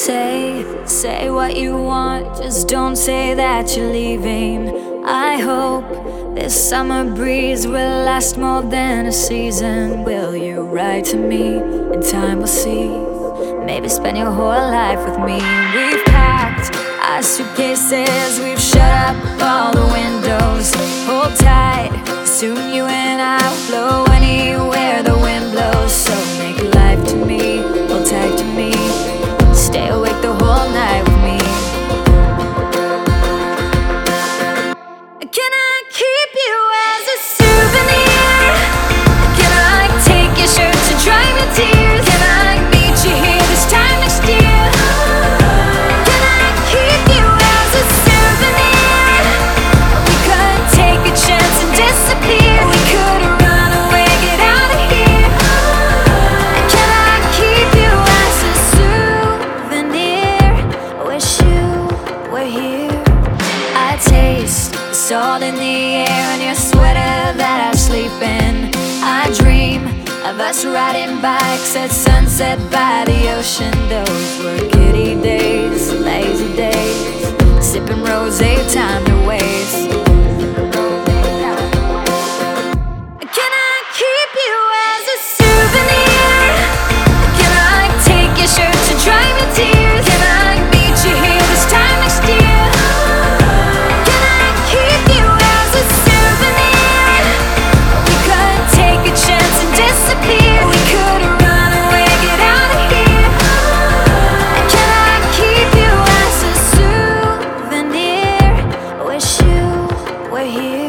Say what you want, just don't say that you're leaving. I hope this summer breeze will last more than a season. Will you write to me? And time will see. Maybe spend your whole life with me. We've packed our suitcases, we've shut up all the windows. Hold tight, soon you and I will flow anywhere the wind blows. So make life to me, hold tight to me, stay awake the whole night with me. Can I keep you as a souvenir? Can I take your shirt to dry your tears? Can I meet you here this time next year? Can I keep you as a souvenir? We could take a chance and disappear. We could run away, get out of here. Can I keep you as a souvenir? Wish you were here. I taste the salt in the air and your sweater that I sleep in. I dream of us riding bikes at sunset by the ocean. Those were giddy days, lazy days, sipping rosé, time to waste. Can I keep you as a souvenir? Can I take your shirt to dry your tears? Can I meet you here this time next year? Can I keep you as a souvenir? We could take a chance and disappear. We could run away, get out of here. Can I keep you as a souvenir? Wish you were here.